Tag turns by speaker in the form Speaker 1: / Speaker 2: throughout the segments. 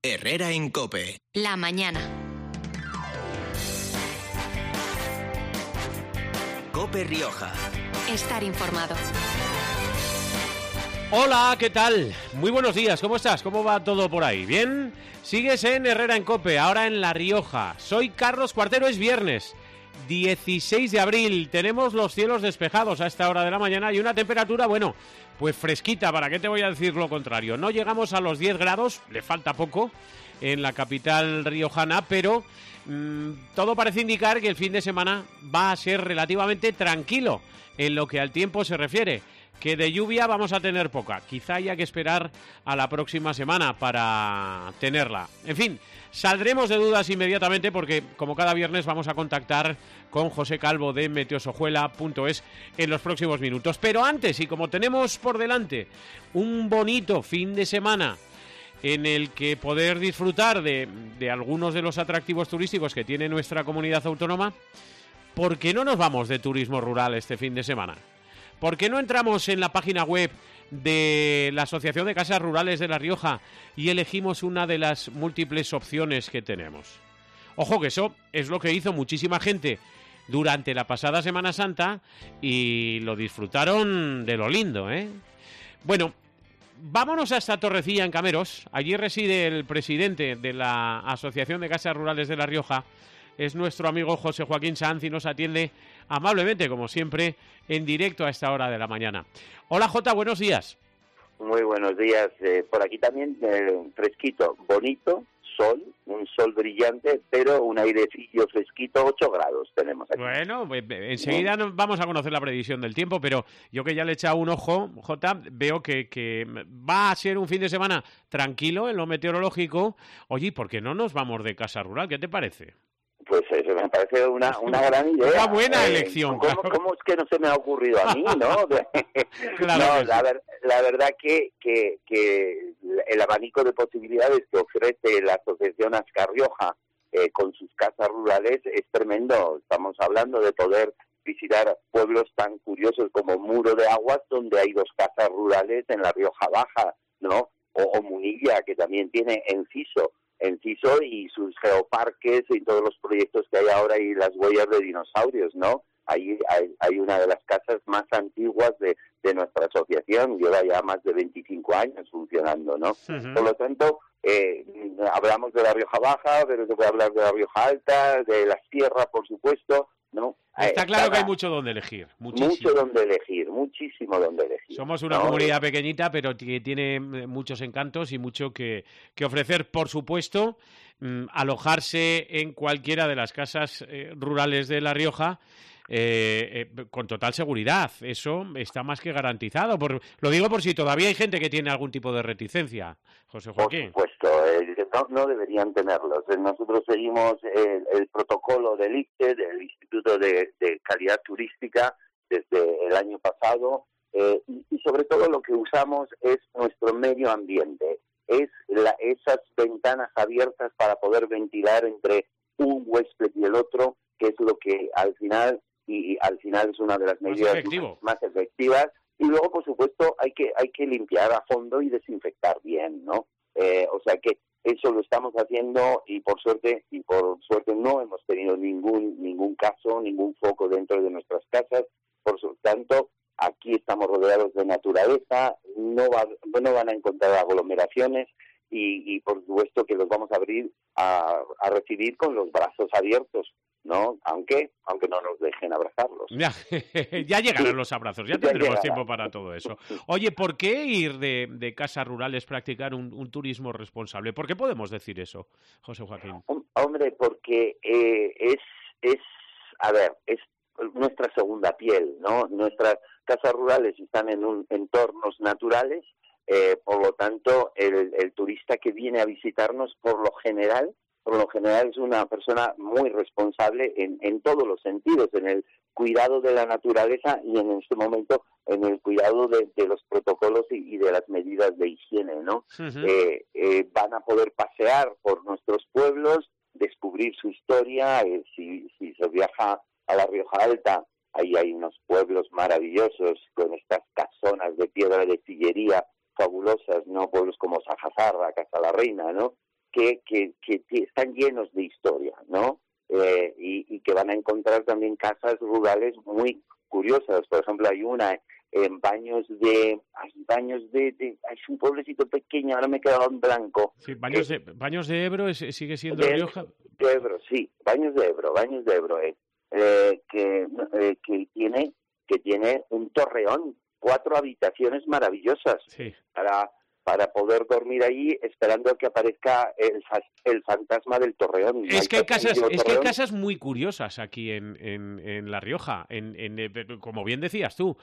Speaker 1: Herrera en COPE.
Speaker 2: La mañana.
Speaker 1: COPE Rioja.
Speaker 2: Estar informado.
Speaker 3: Hola, ¿qué tal? Muy buenos días, ¿cómo estás? ¿Cómo va todo por ahí? ¿Bien? Sigues en Herrera en COPE, ahora en La Rioja. Soy Carlos Cuartero, es viernes, 16 de abril. Tenemos los cielos despejados a esta hora de la mañana y una temperatura, bueno, pues fresquita, ¿para qué te voy a decir lo contrario? No llegamos a los 10 grados, le falta poco en la capital riojana, pero todo parece indicar que el fin de semana va a ser relativamente tranquilo en lo que al tiempo se refiere. Que de lluvia vamos a tener poca. Quizá haya que esperar a la próxima semana para tenerla. En fin, saldremos de dudas inmediatamente porque, como cada viernes, vamos a contactar con José Calvo de meteosojuela.es en los próximos minutos. Pero antes, y como tenemos por delante un bonito fin de semana en el que poder disfrutar de algunos de los atractivos turísticos que tiene nuestra comunidad autónoma, ¿por qué no nos vamos de turismo rural este fin de semana? ¿Por qué no entramos en la página web de la Asociación de Casas Rurales de La Rioja y elegimos una de las múltiples opciones que tenemos? Ojo que eso es lo que hizo muchísima gente durante la pasada Semana Santa y lo disfrutaron de lo lindo, ¿eh? Bueno, vámonos hasta Torrecilla, en Cameros. Allí reside el presidente de la Asociación de Casas Rurales de La Rioja. Es nuestro amigo José Joaquín Sanz y nos atiende amablemente, como siempre, en directo a esta hora de la mañana. Hola Jota, buenos días.
Speaker 4: Muy buenos días. Por aquí también fresquito, bonito, sol, un sol brillante, pero un airecillo fresquito, 8 grados tenemos aquí.
Speaker 3: Bueno, enseguida vamos a conocer la previsión del tiempo, pero yo que ya le he echado un ojo, Jota, veo que va a ser un fin de semana tranquilo en lo meteorológico. Oye, ¿por qué no nos vamos de casa rural? ¿Qué te parece?
Speaker 4: Pues eso me parece una gran idea.
Speaker 3: Una buena elección.
Speaker 4: ¿Cómo es que no se me ha ocurrido a mí, no?
Speaker 3: Claro,
Speaker 4: no, la verdad que el abanico de posibilidades que ofrece la Asociación Ascar Rioja con sus casas rurales es tremendo. Estamos hablando de poder visitar pueblos tan curiosos como Muro de Aguas, donde hay 2 casas rurales en la Rioja Baja, ¿no? O Munilla, que también tiene Enciso y sus geoparques y todos los proyectos que hay ahora y las huellas de dinosaurios, ¿no? Ahí hay una de las casas más antiguas de nuestra asociación, lleva ya más de 25 años funcionando, ¿no? Uh-huh. Por lo tanto, hablamos de la Rioja Baja, pero se puede hablar de la Rioja Alta, de la Sierra, por supuesto, ¿no?
Speaker 3: Está claro que hay mucho donde elegir,
Speaker 4: muchísimo donde elegir.
Speaker 3: Somos una comunidad pequeñita, pero que tiene muchos encantos y mucho que ofrecer. Por supuesto, alojarse en cualquiera de las casas rurales de La Rioja con total seguridad. Eso está más que garantizado. Lo digo por si todavía hay gente que tiene algún tipo de reticencia, José Joaquín.
Speaker 4: Por supuesto, no deberían tenerlos. Nosotros seguimos el protocolo del ICTE, del Instituto de Calidad Turística, desde el año pasado, y sobre todo lo que usamos es nuestro medio ambiente, esas ventanas abiertas para poder ventilar entre un huésped y el otro, que es lo que al final es una de las medidas más efectivas. Y luego, por supuesto, hay que limpiar a fondo y desinfectar bien, ¿no? O sea que eso lo estamos haciendo y por suerte no hemos tenido ningún caso, ningún foco dentro de nuestras casas. Por lo tanto, aquí estamos rodeados de naturaleza, no van a encontrar aglomeraciones y por supuesto que los vamos a abrir a recibir con los brazos abiertos, ¿no? Aunque no nos dejen abrazarlos.
Speaker 3: Ya llegarán los abrazos, ya tendremos tiempo para todo eso. Oye, ¿por qué ir de casas rurales, practicar un turismo responsable? ¿Por qué podemos decir eso, José Joaquín?
Speaker 4: Hombre, porque es nuestra segunda piel, ¿no? Nuestras casas rurales están en entornos naturales, por lo tanto, el turista que viene a visitarnos, por lo general es una persona muy responsable en todos los sentidos, en el cuidado de la naturaleza y en este momento en el cuidado de los protocolos y de las medidas de higiene, ¿no? Uh-huh. Van a poder pasear por nuestros pueblos, descubrir su historia. Si se viaja a la Rioja Alta, ahí hay unos pueblos maravillosos con estas casonas de piedra de sillería fabulosas, ¿no? Pueblos como Sajazarra, Casa la Reina, ¿no? que están llenos de historia, ¿no? Y que van a encontrar también casas rurales muy curiosas. Por ejemplo, hay una en Baños de es un pueblecito pequeño, ahora me he quedado en blanco.
Speaker 3: Sí, Baños de Ebro sigue siendo Rioja.
Speaker 4: De Ebro, sí, Baños de Ebro, que tiene un torreón, 4 habitaciones maravillosas,
Speaker 3: sí,
Speaker 4: para poder dormir ahí esperando que aparezca el fantasma del torreón.
Speaker 3: Es que hay casas muy curiosas aquí en La Rioja, como bien decías tú,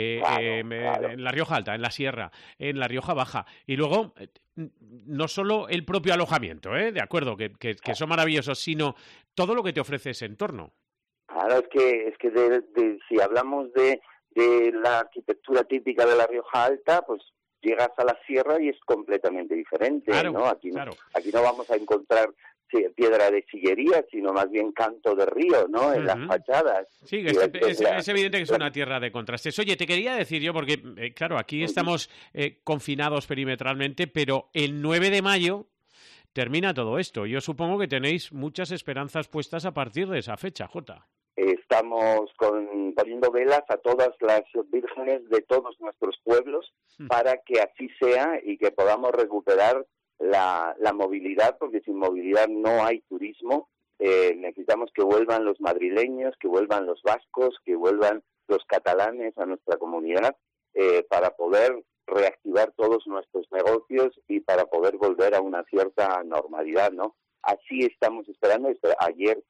Speaker 4: claro.
Speaker 3: en La Rioja Alta, en la Sierra, en La Rioja Baja. Y luego, no solo el propio alojamiento, de acuerdo, que son maravillosos, sino todo lo que te ofrece ese entorno.
Speaker 4: Claro, es que si hablamos de la arquitectura típica de La Rioja Alta, pues llegas a la sierra y es completamente diferente,
Speaker 3: claro,
Speaker 4: ¿no? Aquí no vamos a encontrar piedra de sillería, sino más bien canto de río, ¿no? En las fachadas.
Speaker 3: Sí, es evidente que es una tierra de contrastes. Oye, te quería decir yo, porque, claro, aquí estamos confinados perimetralmente, pero el 9 de mayo termina todo esto. Yo supongo que tenéis muchas esperanzas puestas a partir de esa fecha, Jota.
Speaker 4: Estamos poniendo velas a todas las vírgenes de todos nuestros pueblos para que así sea y que podamos recuperar la movilidad, porque sin movilidad no hay turismo. Necesitamos que vuelvan los madrileños, que vuelvan los vascos, que vuelvan los catalanes a nuestra comunidad para poder reactivar todos nuestros negocios y para poder volver a una cierta normalidad, ¿no? Así estamos esperando. Ayer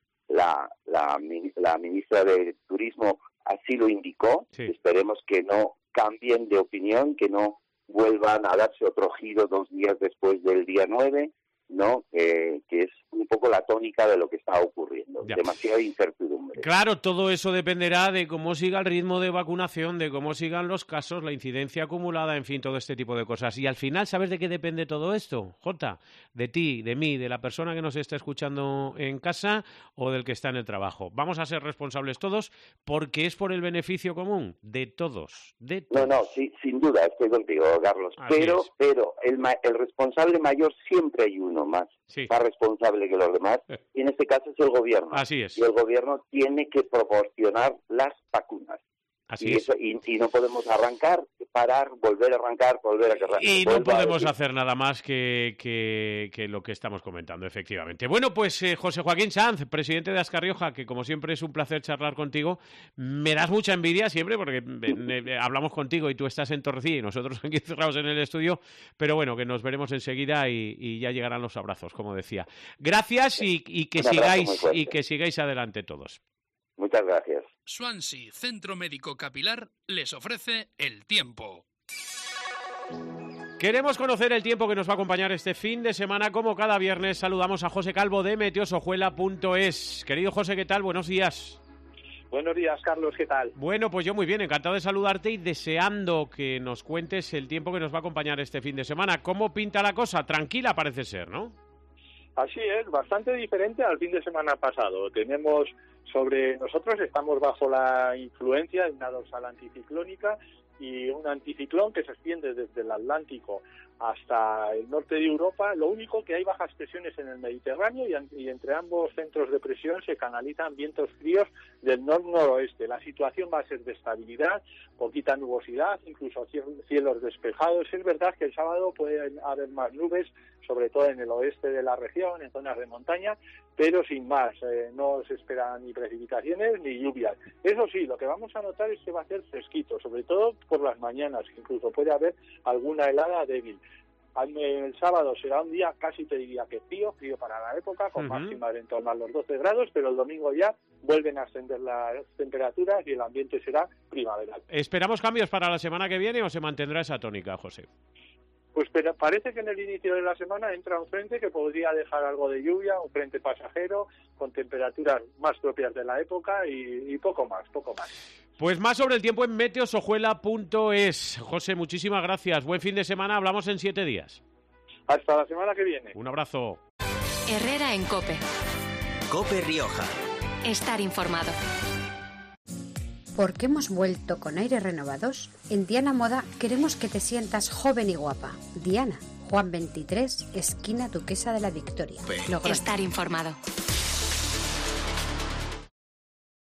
Speaker 4: la ministra de Turismo así lo indicó. Sí. Esperemos que no cambien de opinión, que no vuelvan a darse otro giro 2 días después del día 9, ¿no? Que es un poco la tónica de lo que está ocurriendo. Ya. Demasiada incertidumbre.
Speaker 3: Claro, todo eso dependerá de cómo siga el ritmo de vacunación, de cómo sigan los casos, la incidencia acumulada, en fin, todo este tipo de cosas. Y al final, ¿sabes de qué depende todo esto, Jota? De ti, de mí, de la persona que nos está escuchando en casa o del que está en el trabajo. Vamos a ser responsables todos porque es por el beneficio común de todos.
Speaker 4: No, sí, sin duda, estoy contigo, Carlos. Pero el responsable mayor siempre hay uno más responsable que los demás, y en este caso es el gobierno.
Speaker 3: Así es.
Speaker 4: Y el gobierno tiene que proporcionar las vacunas.
Speaker 3: Así es.
Speaker 4: Y no podemos parar, volver a cerrar.
Speaker 3: Y no podemos hacer nada más que lo que estamos comentando, efectivamente. Bueno, pues José Joaquín Sanz, presidente de Ascar Rioja, que como siempre es un placer charlar contigo. Me das mucha envidia siempre porque hablamos contigo y tú estás en Torrecilla y nosotros aquí cerrados en el estudio, pero bueno, que nos veremos enseguida y ya llegarán los abrazos, como decía. Gracias y que sigáis adelante todos.
Speaker 4: Muchas gracias.
Speaker 5: Swansea Centro Médico Capilar les ofrece el tiempo.
Speaker 3: Queremos conocer el tiempo que nos va a acompañar este fin de semana. Como cada viernes saludamos a José Calvo de meteosojuela.es. Querido José, ¿qué tal? Buenos días.
Speaker 6: Buenos días, Carlos, ¿qué tal?
Speaker 3: Bueno, pues yo muy bien, encantado de saludarte y deseando que nos cuentes el tiempo que nos va a acompañar este fin de semana. ¿Cómo pinta la cosa? Tranquila parece ser, ¿no?
Speaker 6: Así es, bastante diferente al fin de semana pasado. Nosotros estamos bajo la influencia de una dorsal anticiclónica y un anticiclón que se extiende desde el Atlántico hasta el norte de Europa. Lo único que hay bajas presiones en el Mediterráneo y entre ambos centros de presión se canalizan vientos fríos del noroeste. La situación va a ser de estabilidad, poquita nubosidad, incluso cielos despejados. Es verdad que el sábado pueden haber más nubes, sobre todo en el oeste de la región, en zonas de montaña, pero sin más, no se esperan ni precipitaciones ni lluvias. Eso sí, lo que vamos a notar es que va a ser fresquito, sobre todo por las mañanas, que incluso puede haber alguna helada débil. El sábado será un día casi te diría que frío para la época, con máximas en torno a los 12 grados, pero el domingo ya vuelven a ascender las temperaturas y el ambiente será primaveral.
Speaker 3: ¿Esperamos cambios para la semana que viene o se mantendrá esa tónica, José?
Speaker 6: Pues parece que en el inicio de la semana entra un frente que podría dejar algo de lluvia, un frente pasajero, con temperaturas más propias de la época y poco más.
Speaker 3: Pues más sobre el tiempo en meteosojuela.es. José, muchísimas gracias. Buen fin de semana, hablamos en 7 días.
Speaker 6: Hasta la semana que viene.
Speaker 3: Un abrazo.
Speaker 2: Herrera en COPE.
Speaker 1: COPE Rioja.
Speaker 2: Estar informado.
Speaker 7: Porque hemos vuelto con aires renovados, en Diana Moda queremos que te sientas joven y guapa. Diana, Juan 23, esquina Duquesa de la Victoria.
Speaker 2: Estar informado.